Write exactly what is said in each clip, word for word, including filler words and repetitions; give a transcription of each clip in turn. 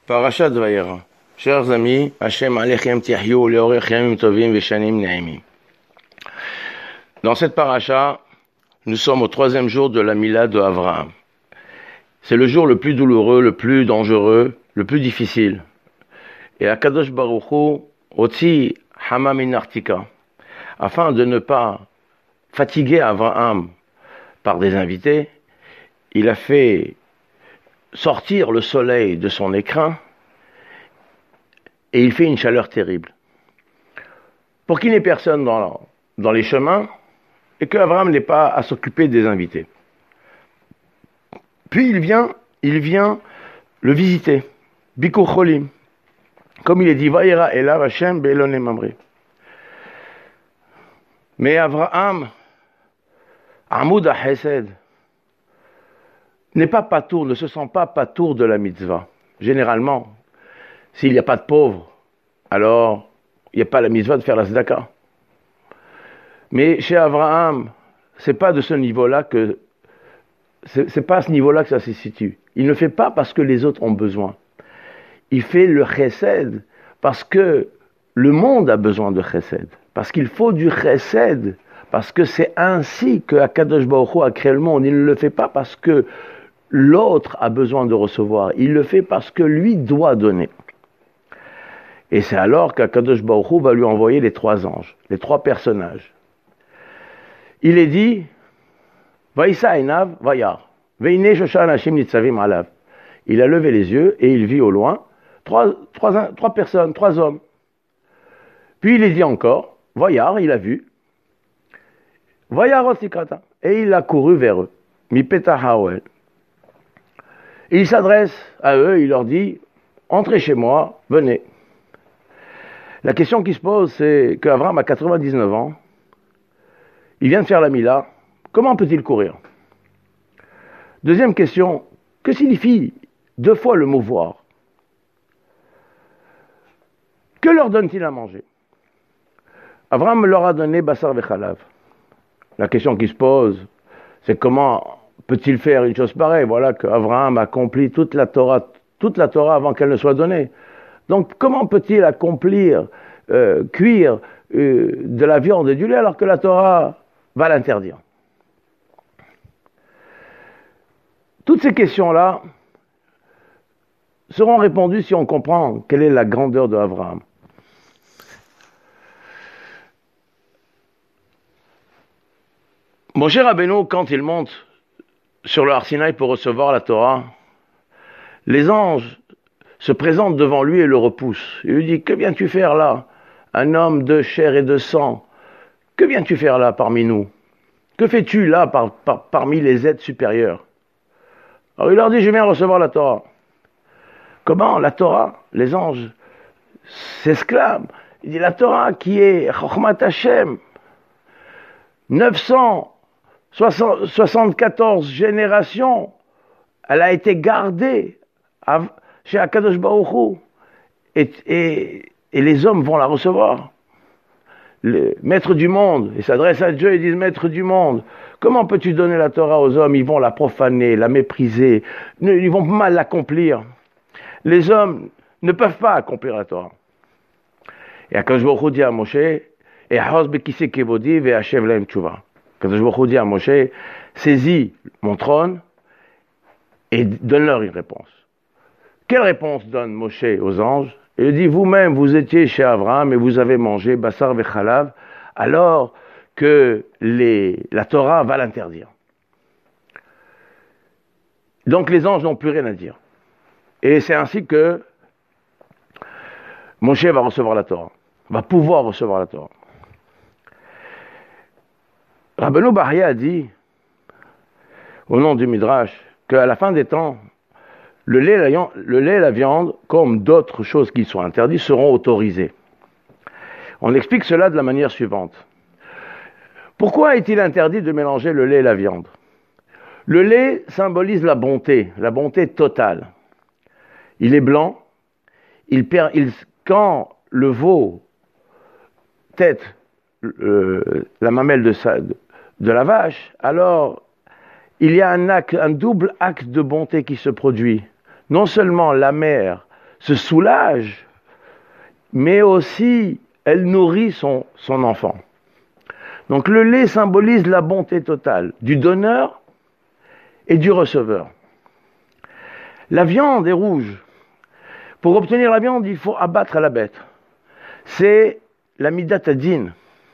Parashat Vayera. Chers amis, Hashem alechem tihyou leorech yamim tovim veshanim ne'emim. Dans cette paracha, nous sommes au troisième jour de la Mila de Avraham. C'est le jour le plus douloureux, le plus dangereux, le plus difficile. Et Akadosh Baruch Hu otzi hama min artika, afin de ne pas fatiguer Avraham par des invités, il a fait sortir le soleil de son écrin et il fait une chaleur terrible. Pour qu'il n'y ait personne dans, dans les chemins et qu'Abraham n'ait pas à s'occuper des invités. Puis il vient, il vient le visiter. Bikur Cholim. Comme il est dit, Vayera elav Hashem be'elone mamre. Mais Abraham, Amoud HaChesed, n'est pas patour, ne se sent pas patour de la mitzvah. Généralement, s'il n'y a pas de pauvres, alors il n'y a pas la mitzvah de faire la tzedaka. Mais chez Abraham, c'est pas de ce niveau-là que c'est, c'est pas à ce niveau-là que ça se situe. Il ne fait pas parce que les autres ont besoin. Il fait le chesed parce que le monde a besoin de chesed, parce qu'il faut du chesed, parce que c'est ainsi que Akadosh Baruch Hu a créé le monde. Il ne le fait pas parce que l'autre a besoin de recevoir. Il le fait parce que lui doit donner. Et c'est alors qu'Akadosh Baruch Hu va lui envoyer les trois anges, les trois personnages. Il est dit, Vaïsa enav vayar, veine shoshan hashim nitzavim alav. Il a levé les yeux et il vit au loin trois, trois, trois personnes, trois hommes. Puis il est dit encore, vayar, il a vu, vayar otikata, et il a couru vers eux, mi peta haoel. Et il s'adresse à eux, il leur dit, entrez chez moi, venez. La question qui se pose, c'est qu'Abraham a quatre-vingt-dix-neuf ans, il vient de faire la Mila, comment peut-il courir? Deuxième question, que signifie deux fois le mot voir? Que leur donne-t-il à manger? Abraham leur a donné Bassar Vechalav. La question qui se pose, c'est comment peut-il faire une chose pareille? Voilà qu'Abraham accomplit toute la Torah, toute la Torah avant qu'elle ne soit donnée. Donc comment peut-il accomplir, euh, cuire euh, de la viande et du lait alors que la Torah va l'interdire? Toutes ces questions-là seront répondues si on comprend quelle est la grandeur de Abraham. Moshe Rabbeinu, quand il monte sur le Har Sinaï pour recevoir la Torah, les anges se présentent devant lui et le repoussent. Il lui dit, que viens-tu faire là, un homme de chair et de sang? Que viens-tu faire là parmi nous? Que fais-tu là par, par, parmi les êtres supérieurs? Alors il leur dit, je viens recevoir la Torah. Comment la Torah? Les anges s'exclament. Il dit, la Torah qui est Chochmat Hashem, neuf cent soixante-quatorze générations, elle a été gardée chez Akadosh Baruch Hu, et, et, et les hommes vont la recevoir. Le maître du monde, ils s'adressent à Dieu et disent, maître du monde, comment peux-tu donner la Torah aux hommes? Ils vont la profaner, la mépriser, ils vont mal l'accomplir. Les hommes ne peuvent pas accomplir la Torah. Et Akadosh Baruch Hu dit à Moshe, et Ahos bekise kevodi ve'ashev lahem tshuva. Akadosh Baruch Hu dit à Moshe, saisis mon trône et donne-leur une réponse. Quelle réponse donne Moshe aux anges? Il dit, vous-même, vous étiez chez Abraham et vous avez mangé Bassar Vechalav, alors que les, la Torah va l'interdire. Donc les anges n'ont plus rien à dire. Et c'est ainsi que Moshe va recevoir la Torah, va pouvoir recevoir la Torah. Rabbeinu Bachya a dit, au nom du Midrash, qu'à la fin des temps, le lait, la, le lait et la viande, comme d'autres choses qui sont interdites, seront autorisées. On explique cela de la manière suivante. Pourquoi est-il interdit de mélanger le lait et la viande? Le lait symbolise la bonté, la bonté totale. Il est blanc, il perd, il, quand le veau tête euh, la mamelle de, sa, de, de la vache, alors il y a un, acte, un double acte de bonté qui se produit. Non seulement la mère se soulage, mais aussi elle nourrit son, son enfant. Donc le lait symbolise la bonté totale du donneur et du receveur. La viande est rouge. Pour obtenir la viande, il faut abattre la bête. C'est la midat hadin.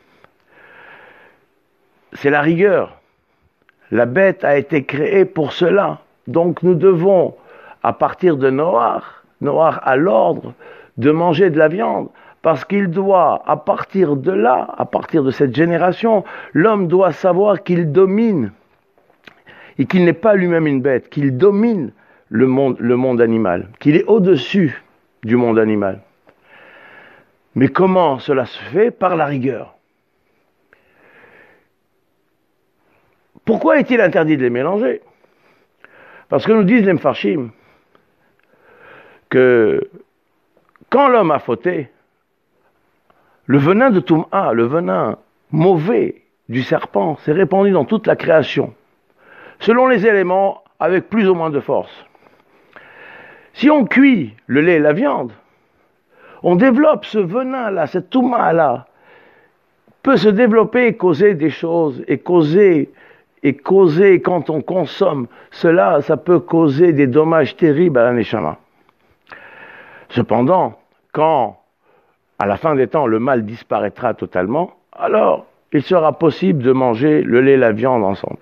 C'est la rigueur. La bête a été créée pour cela. Donc nous devons, à partir de Noach, Noach a l'ordre de manger de la viande, parce qu'il doit, à partir de là, à partir de cette génération, l'homme doit savoir qu'il domine, et qu'il n'est pas lui-même une bête, qu'il domine le monde, le monde animal, qu'il est au-dessus du monde animal. Mais comment cela se fait? Par la rigueur. Pourquoi est-il interdit de les mélanger? Parce que nous disent les Mfarshim que quand l'homme a fauté, le venin de Toum'a, le venin mauvais du serpent, s'est répandu dans toute la création, selon les éléments, avec plus ou moins de force. Si on cuit le lait et la viande, on développe ce venin-là, cette Toum'a-là, peut se développer et causer des choses, et causer, et causer, quand on consomme cela, ça peut causer des dommages terribles à la Neshama. Cependant, quand, à la fin des temps, le mal disparaîtra totalement, alors il sera possible de manger le lait et la viande ensemble.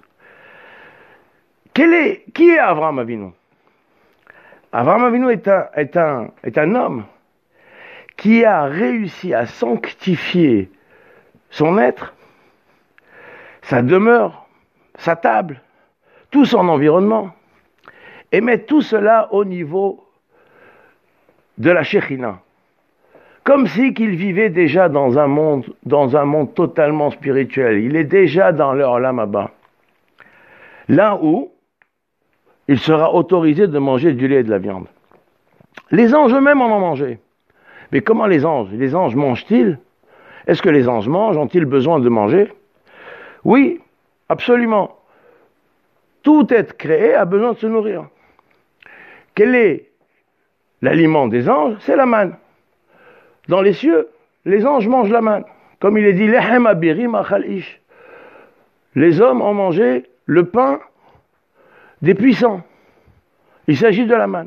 Quel est, qui est Avraham Avinu? Avraham Avinu est un, est, un, est un homme qui a réussi à sanctifier son être, sa demeure, sa table, tout son environnement, et mettre tout cela au niveau de la Shekhinah. Comme si qu'il vivait déjà dans un monde, dans un monde totalement spirituel. Il est déjà dans le Olam Haba. Là où il sera autorisé de manger du lait et de la viande. Les anges eux-mêmes en ont mangé. Mais comment les anges? Les anges mangent-ils? Est-ce que les anges mangent? Ont-ils besoin de manger? Oui, absolument. Tout être créé a besoin de se nourrir. Quel est l'aliment des anges? C'est la manne. Dans les cieux, les anges mangent la manne. Comme il est dit, Lehem abirim achal ish. Les hommes ont mangé le pain des puissants. Il s'agit de la manne.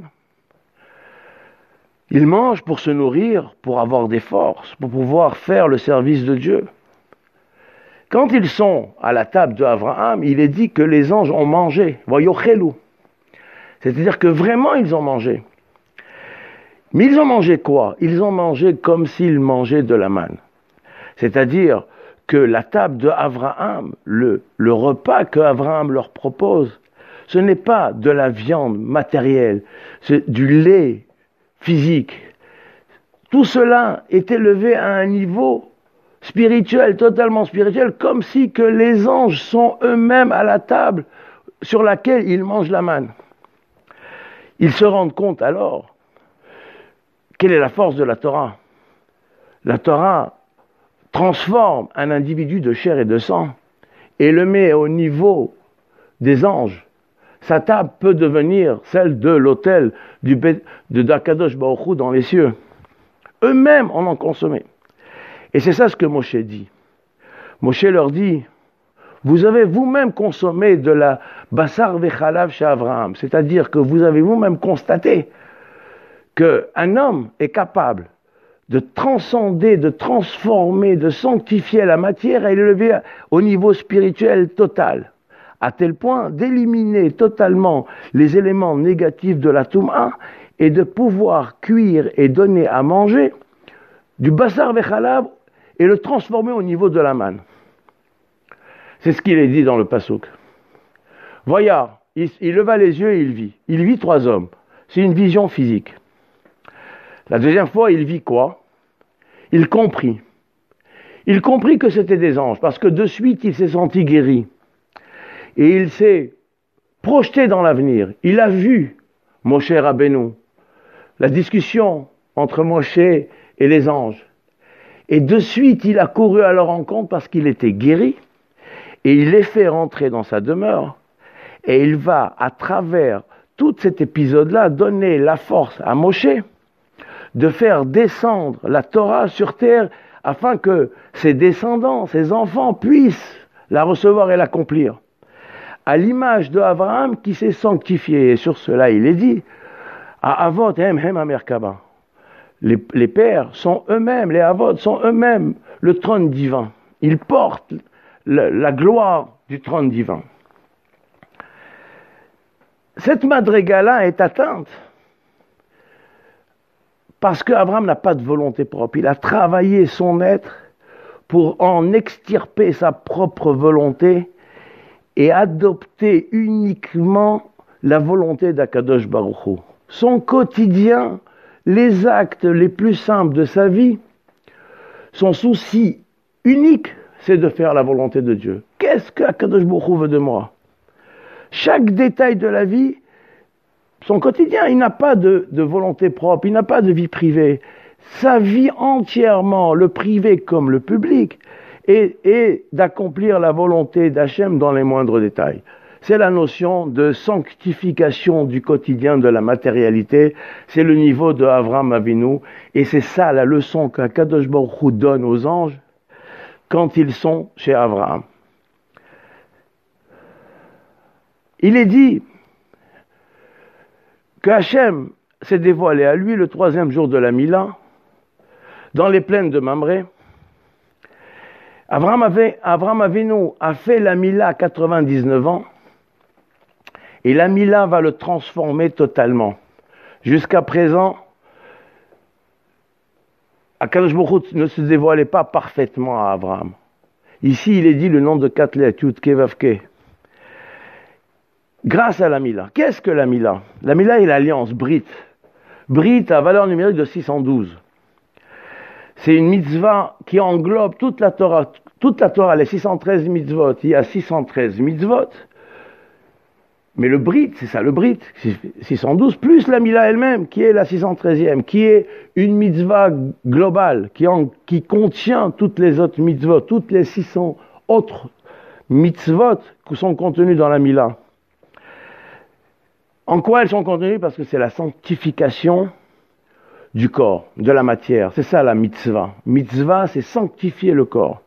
Ils mangent pour se nourrir, pour avoir des forces, pour pouvoir faire le service de Dieu. Quand ils sont à la table de Abraham, il est dit que les anges ont mangé. Voyochelu. C'est-à-dire que vraiment ils ont mangé. Mais ils ont mangé quoi? Ils ont mangé comme s'ils mangeaient de la manne. C'est-à-dire que la table de Abraham, le, le repas que Abraham leur propose, ce n'est pas de la viande matérielle, c'est du lait physique. Tout cela est élevé à un niveau spirituel, totalement spirituel, comme si que les anges sont eux-mêmes à la table sur laquelle ils mangent la manne. Ils se rendent compte alors quelle est la force de la Torah. La Torah transforme un individu de chair et de sang et le met au niveau des anges. Sa table peut devenir celle de l'autel du de d'Akadosh Baruch Hu dans les cieux. Eux-mêmes en ont consommé. Et c'est ça ce que Moshe dit. Moshe leur dit, vous avez vous-même consommé de la Basar Vechalav chez Abraham, c'est-à-dire que vous avez vous-même constaté qu'un homme est capable de transcender, de transformer, de sanctifier la matière et l'élever au niveau spirituel total, à tel point d'éliminer totalement les éléments négatifs de la Toum'a et de pouvoir cuire et donner à manger du Basar Vechalav et le transformer au niveau de la manne. C'est ce qu'il est dit dans le Passouk. Voyard, il, il leva les yeux et il vit. Il vit trois hommes. C'est une vision physique. La deuxième fois, il vit quoi? Il comprit. Il comprit que c'était des anges, parce que de suite, il s'est senti guéri. Et il s'est projeté dans l'avenir. Il a vu Moshe Rabbeinu, la discussion entre Moshe et les anges. Et de suite, il a couru à leur rencontre parce qu'il était guéri. Et il les fait rentrer dans sa demeure. Et il va, à travers tout cet épisode-là donnait la force à Moshe de faire descendre la Torah sur terre afin que ses descendants, ses enfants puissent la recevoir et l'accomplir. À l'image de Abraham qui s'est sanctifié. Et sur cela, il est dit, à Avot, Hem, Hem, Amerkaba. Les, les pères sont eux-mêmes, les Avot sont eux-mêmes le trône divin. Ils portent le, la gloire du trône divin. Cette madriga-là est atteinte parce qu'Abraham n'a pas de volonté propre. Il a travaillé son être pour en extirper sa propre volonté et adopter uniquement la volonté d'Akadosh Baruch Hu. Son quotidien, les actes les plus simples de sa vie, son souci unique, c'est de faire la volonté de Dieu. Qu'est-ce qu'Akadosh Baruch Hu veut de moi? Chaque détail de la vie, son quotidien, il n'a pas de, de volonté propre, il n'a pas de vie privée. Sa vie entièrement, le privé comme le public, est, est d'accomplir la volonté d'Hachem dans les moindres détails. C'est la notion de sanctification du quotidien de la matérialité, c'est le niveau de Avraham Avinu, et c'est ça la leçon qu'Akadosh Baruch Hu donne aux anges quand ils sont chez Avraham. Il est dit que Hachem s'est dévoilé à lui le troisième jour de la Mila, dans les plaines de Mamré. Avraham, avait, Avraham Avinu a fait la Mila à quatre-vingt-dix-neuf ans, et la Mila va le transformer totalement. Jusqu'à présent, Akadosh Baruch Hu ne se dévoilait pas parfaitement à Avraham. Ici, il est dit le nom de quatre lettres, Yud Ke Vav Ke. Grâce à la Mila. Qu'est-ce que la Mila? La Mila est l'alliance, Brit. Brit a valeur numérique de six cent douze. C'est une mitzvah qui englobe toute la Torah. Toute la Torah, les six cent treize mitzvot. Il y a six cent treize mitzvot. Mais le Brit, c'est ça, le Brit, six cent douze, plus la Mila elle-même, qui est la six cent treizième, qui est une mitzvah globale, qui, en, qui contient toutes les autres mitzvot, toutes les six cents autres mitzvot qui sont contenues dans la Mila. En quoi elles sont contenues? Parce que c'est la sanctification du corps, de la matière. C'est ça la mitzvah. Mitzvah, c'est sanctifier le corps.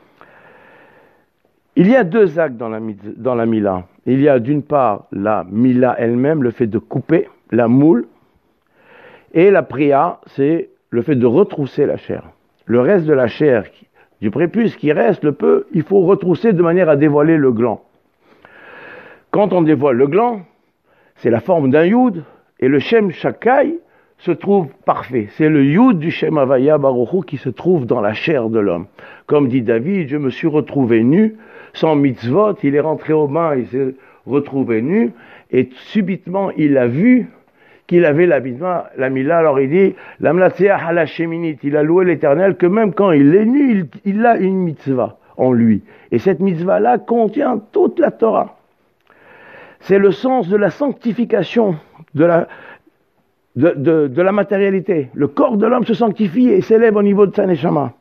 Il y a deux actes dans la, dans la Mila. Il y a d'une part la Mila elle-même, le fait de couper la moule, et la priya, c'est le fait de retrousser la chair. Le reste de la chair, du prépuce qui reste, le peu, il faut retrousser de manière à dévoiler le gland. Quand on dévoile le gland, c'est la forme d'un Yud, et le Shem Shakai se trouve parfait. C'est le Yud du Shem Havaya Baruch Hu qui se trouve dans la chair de l'homme. Comme dit David, je me suis retrouvé nu, sans mitzvot, il est rentré au bain, il s'est retrouvé nu, et subitement il a vu qu'il avait la mitzvah, la Mila, alors il dit, l'amlatseah hala sheminit, il a loué l'Éternel, que même quand il est nu, il, il a une mitzvah en lui. Et cette mitzvah-là contient toute la Torah. C'est le sens de la sanctification, de la, de, de, de la matérialité. Le corps de l'homme se sanctifie et s'élève au niveau de sa neshama.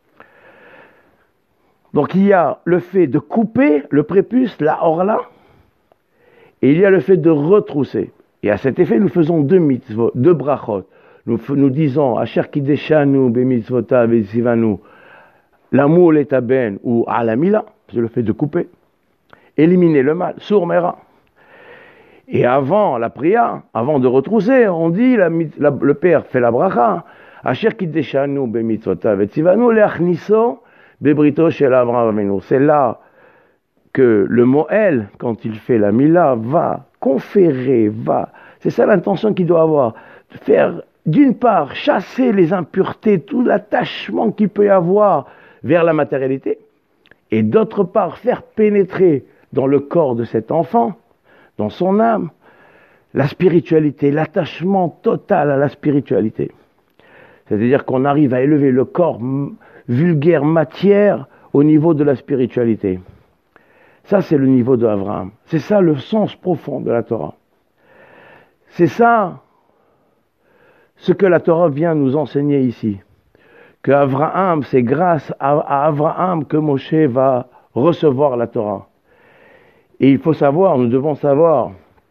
Donc il y a le fait de couper le prépuce, la orla, et il y a le fait de retrousser. Et à cet effet, nous faisons deux mitzvot, deux brachot. Nous, nous disons, Asher kideshanu bemitzvota vezivanu, l'amour l'etaben ou alamila, c'est le fait de couper, éliminer le mal, sourmera. Et avant la prière, avant de retrousser, on dit, la, la, le père fait la bracha, Asher kideshanu bemitzvota vezivanu leachniso bebrito shel Avraham Avinu. C'est là que le Moël, quand il fait la Mila, va conférer, va. C'est ça l'intention qu'il doit avoir. Faire, d'une part, chasser les impuretés, tout l'attachement qu'il peut y avoir vers la matérialité, et d'autre part, faire pénétrer dans le corps de cet enfant, dans son âme, la spiritualité, l'attachement total à la spiritualité. C'est-à-dire qu'on arrive à élever le corps vulgaire matière au niveau de la spiritualité. Ça, c'est le niveau de Avraham. C'est ça le sens profond de la Torah. C'est ça ce que la Torah vient nous enseigner ici. Que Avraham, c'est grâce à, à Avraham que Moshe va recevoir la Torah. Et il faut savoir, nous devons savoir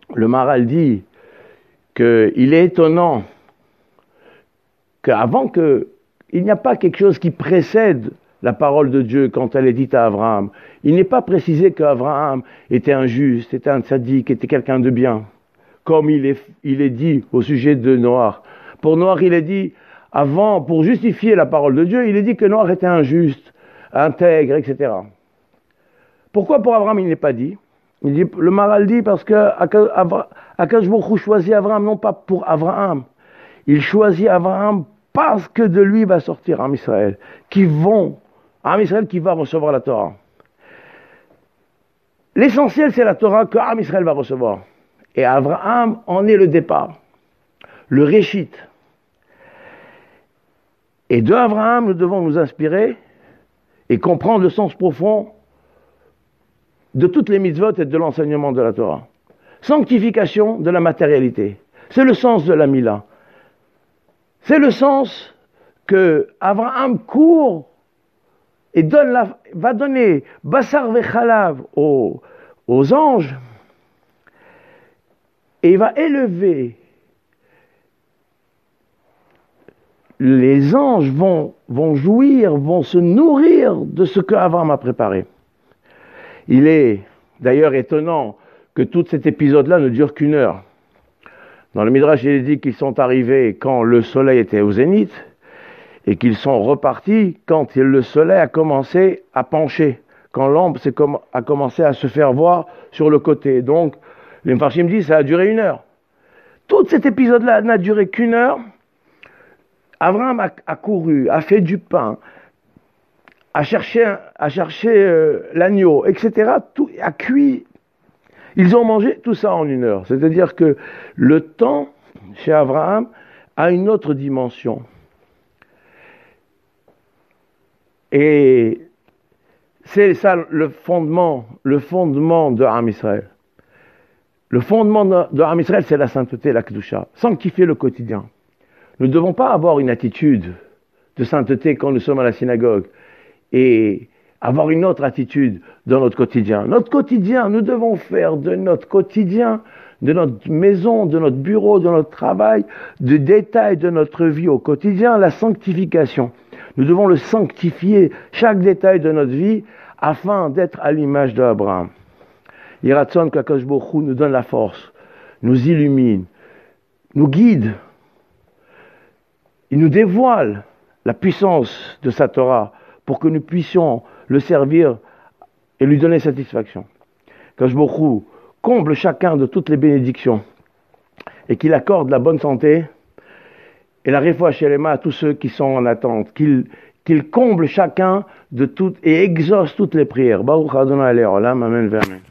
le Maharal dit qu'il est étonnant qu'avant que, il n'y a pas quelque chose qui précède la parole de Dieu quand elle est dite à Abraham. Il n'est pas précisé qu'Abraham était un juste, était un tzaddik, était quelqu'un de bien, comme il est, il est dit au sujet de Noach. Pour Noach, il est dit, avant, pour justifier la parole de Dieu, il est dit que Noach était injuste, intègre, et cetera. Pourquoi pour Abraham il n'est pas dit? Il dit, le Maharal dit parce que Akadosh Baruch Hu choisit Abraham non pas pour Abraham, il choisit Abraham parce que de lui va sortir Am Israël, qui vont, Am Israël qui va recevoir la Torah. L'essentiel c'est la Torah que Am Israël va recevoir. Et Abraham en est le départ, le réchit. Et de Abraham nous devons nous inspirer et comprendre le sens profond de toutes les mitzvot et de l'enseignement de la Torah. Sanctification de la matérialité. C'est le sens de la Mila. C'est le sens que Abraham court et donne la, va donner Bassar Vechalav aux, aux anges et il va élever. Les anges vont, vont jouir, vont se nourrir de ce que Abraham a préparé. Il est d'ailleurs étonnant que tout cet épisode-là ne dure qu'une heure. Dans le Midrash, il est dit qu'ils sont arrivés quand le soleil était au zénith et qu'ils sont repartis quand le soleil a commencé à pencher, quand l'ombre a commencé à se faire voir sur le côté. Donc, les Mfarshim disent que ça a duré une heure. Tout cet épisode-là n'a duré qu'une heure. Abraham a, a couru, a fait du pain, a cherché, a cherché euh, l'agneau, et cetera. Tout a cuit. Ils ont mangé tout ça en une heure. C'est-à-dire que le temps, chez Abraham, a une autre dimension. Et c'est ça le fondement, le fondement de Am Israël. Le fondement de, de Am Israël, c'est la sainteté, la kedusha. Sanctifier le quotidien. Nous ne devons pas avoir une attitude de sainteté quand nous sommes à la synagogue et avoir une autre attitude dans notre quotidien. Notre quotidien, nous devons faire de notre quotidien, de notre maison, de notre bureau, de notre travail, de détails de notre vie au quotidien, la sanctification. Nous devons le sanctifier, chaque détail de notre vie, afin d'être à l'image d'Abraham. Yiratzon qu'Akadosh Baruch Hu nous donne la force, nous illumine, nous guide. Il nous dévoile la puissance de sa Torah pour que nous puissions le servir et lui donner satisfaction. Qu'Akadosh Baruch Hu comble chacun de toutes les bénédictions et qu'il accorde la bonne santé et la réfoua shelema à tous ceux qui sont en attente, qu'il, qu'il comble chacun de toutes et exauce toutes les prières. Baruch Adonai Le'olam, amen, amen.